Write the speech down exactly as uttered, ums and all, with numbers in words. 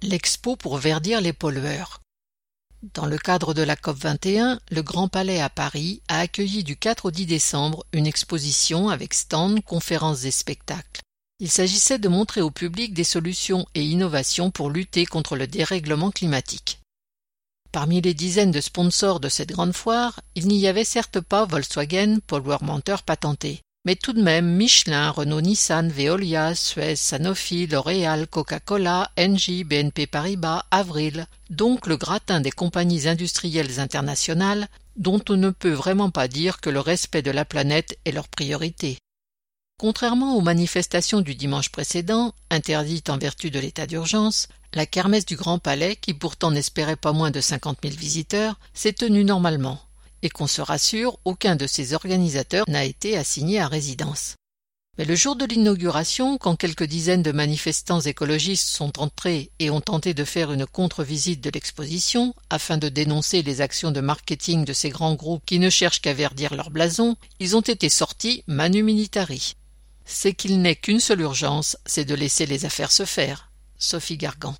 L'expo pour verdir les pollueurs. Dans le cadre de la COP vingt et un, le Grand Palais à Paris a accueilli du quatre au dix décembre une exposition avec stands, conférences et spectacles. Il s'agissait de montrer au public des solutions et innovations pour lutter contre le dérèglement climatique. Parmi les dizaines de sponsors de cette grande foire, il n'y avait certes pas Volkswagen, pollueur menteur patenté, mais tout de même Michelin, Renault, Nissan, Veolia, Suez, Sanofi, L'Oréal, Coca-Cola, Engie, B N P Paribas, Avril, donc le gratin des compagnies industrielles internationales dont on ne peut vraiment pas dire que le respect de la planète est leur priorité. Contrairement aux manifestations du dimanche précédent, interdites en vertu de l'état d'urgence, la kermesse du Grand Palais, qui pourtant n'espérait pas moins de cinquante mille visiteurs, s'est tenue normalement. Et qu'on se rassure, aucun de ses organisateurs n'a été assigné à résidence. Mais le jour de l'inauguration, quand quelques dizaines de manifestants écologistes sont entrés et ont tenté de faire une contre-visite de l'exposition, afin de dénoncer les actions de marketing de ces grands groupes qui ne cherchent qu'à verdir leur blason, ils ont été sortis manu militari. C'est qu'il n'est qu'une seule urgence, c'est de laisser les affaires se faire. Sophie Gargan.